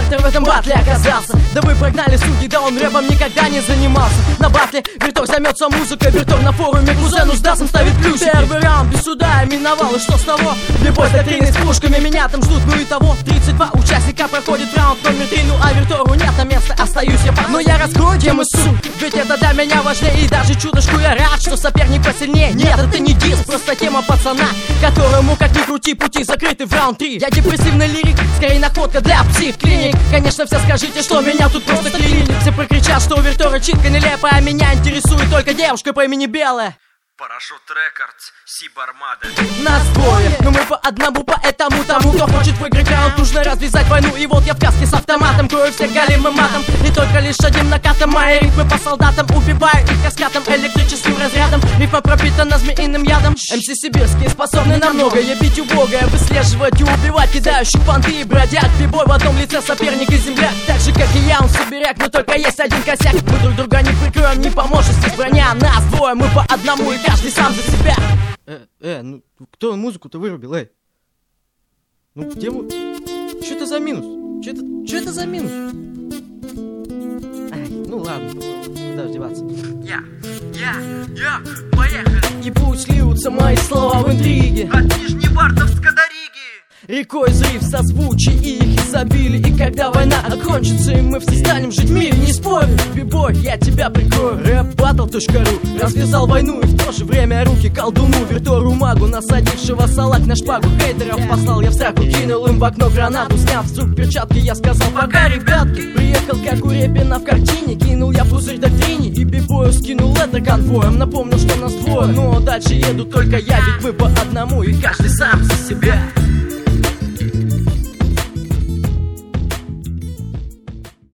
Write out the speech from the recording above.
Вертор в этом батле оказался. Да вы прогнали судьи, да он рэпом никогда не занимался. На батле Вертор займется музыкой, Вертор на форуме кузену с дасом ставит плюсики. Первый раунд без суда я миновал, и что с того? Бибой с докриной с пушками, меня там ждут, ну и того. 32 участника проходит раунд номер 3, ну а Вертору нет на место, остаюсь я по. Но я раскрою тему суть, ведь это для меня важнее. И даже чуточку я рад, что соперник посильнее. Нет, это не диск, просто тема пацана, которому, как ни крути, пути закрыты в раунд 3. Я депрессивный лирик, скорее находка для псих-клиник. Конечно, все скажите, что меня тут просто клиник. Все прокричат, что у Вертора читка нелепая, а меня интересует только девушка по имени Белая. Парашют Рекордс, Сибармада. Нас двое, но мы по одному, поэтому тому, кто хочет выиграть раунд, нужно развязать войну. И вот я в каске с автоматом, крою всех галимым матом. И только лишь одним накатом мои рифмы по солдатам убиваю их каскадом, электрическим разрядом. Рифма пропитана змеиным ядом. МС сибирские способны на многое, бить убогое, выслеживать и убивать кидающих понты и бродяг. Бибой в одном лице соперник и земляк, так же как и я, он сибиряк, но только есть один косяк. Мы друг друга не прикроем, не поможет здесь броня. Нас двое, мы по одному и каждый сам за себя. Ну кто музыку-то вырубил, Ну где мы? Что это за минус? Что это за минус? Ну ладно, куда деваться? Поехали! И пусть льются мои слова в интриге от Нижневартовска до Риги. Рекой взрыв созвучий и их изобилие. И когда война окончится, и мы все станем жить в мире, не спорю. Бибой, я тебя прикрою. Рэпбаттл.ру развязал войну и в то же время руки колдуну, Вертору магу, насадившего салат на шпагу. Хейтеров послал я в сраку, кинул им в окно гранату. Сняв с рук перчатки, я сказал: пока, ребятки. Приехал как у Репина в картине, кинул я пузырь доктрине и бибою скинул это конвоем. Напомню, что нас двое, но дальше еду только я, ведь мы по одному и каждый сам за себя.